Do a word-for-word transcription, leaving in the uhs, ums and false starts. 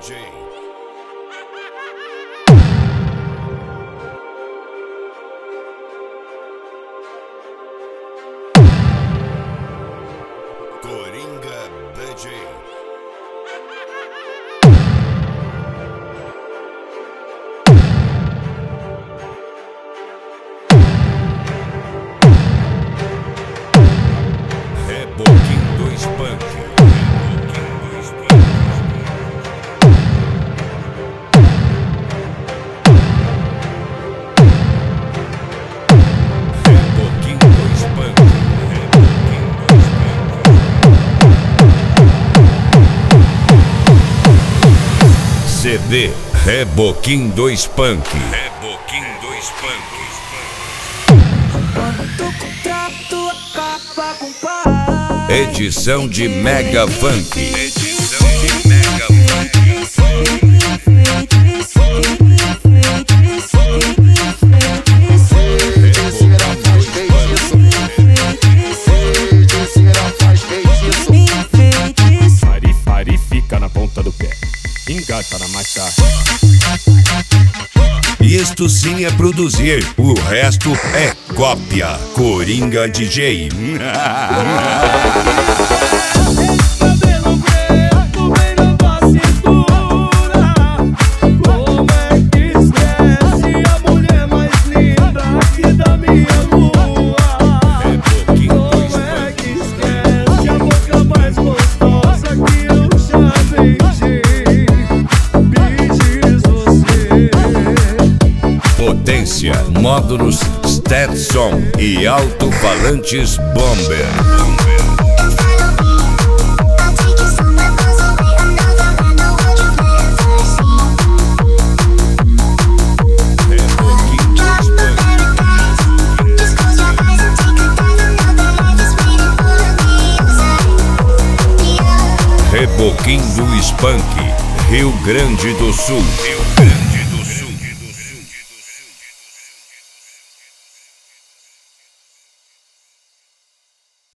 J. Coringa D J. Reboquinho do Spunk. C D Reboquinho do Spunk. Reboquinho do Spunk. Edição de Mega Funk. Edição de Mega Funk. Pare, pare, fica na ponta do pé. Engata na marcha. Isto sim é produzir, o resto é cópia. Coringa D J. Potência, módulos Stetson e alto-falantes Bomber. Reboquinho do Spunk, Rio Grande do Sul. Rio Grande.